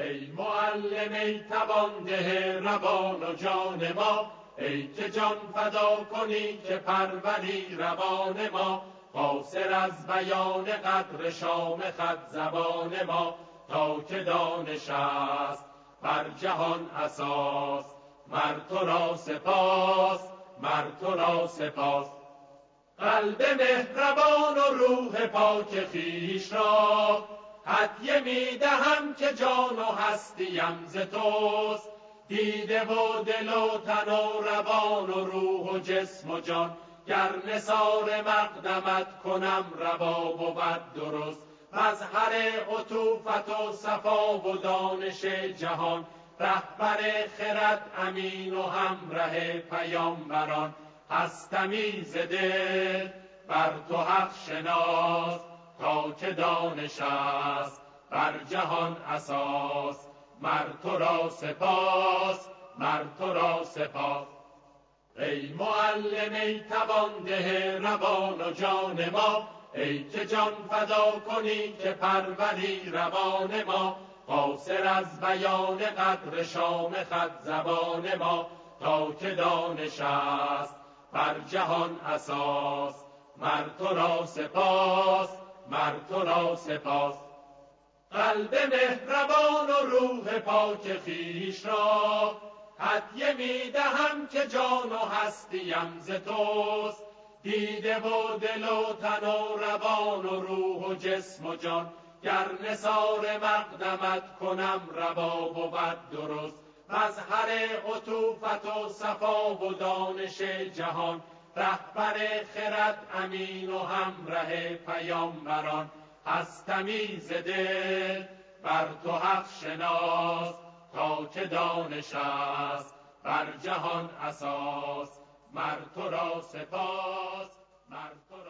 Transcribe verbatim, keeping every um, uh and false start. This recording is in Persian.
ای معلم ای توانده روان و جان ما، ای که جان فدا کنی که پروری روان ما. قاصر از بیان قدر شام خط زبان ما، تا که دانش است بر جهان اساس. مر تو را سپاس، مر تو را سپاس. قلب مهربان و روح پاک خویش را، هدیه می دهم که جان و هستیم ز توست. دیده و دل و تن و روان و روح و جسم و جان، گر نثار مقدمت کنم روا بود درست. مظهر عطوفت و صفا و دانش جهان، رهبر خرد امین و همره پیامبران. هستمی ز دل بر تو حق شناس، تا که دانش است بر جهان اساس. مر تو را سپاس، مر تو را سپاس. ای معلم ای توانده روان و جان ما، ای که جان فدا کنی که پروری روان ما. قاصر از بیان قدر شام خط زبان ما، تا که دانش است بر جهان اساس. مر تو را سپاس، مر تو را سپاس. قلب مهربان و روح پاک خویش را، هدیه می دهم که جان و هستیم ز توست. دیده و دل و تن و روان و روح و جسم و جان، گر نثار مقدمت کنم روا بود درست. مظهر عطوفت و صفا و دانش جهان، رهبر خرد امین و همره پیامبران. هستمی ز دل بر تو حق شناس، تا که دانش است بر جهان اساس. مر تو را سپاس، مر تو را